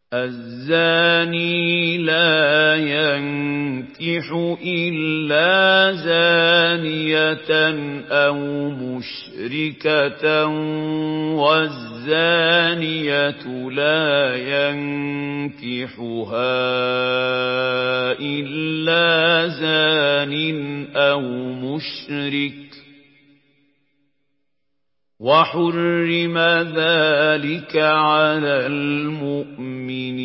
الزاني لا ينكح إلا زانية أو مشركة والزانية لا ينكحها إلا زان أو مشرك وحرم ذلك على المؤمنين.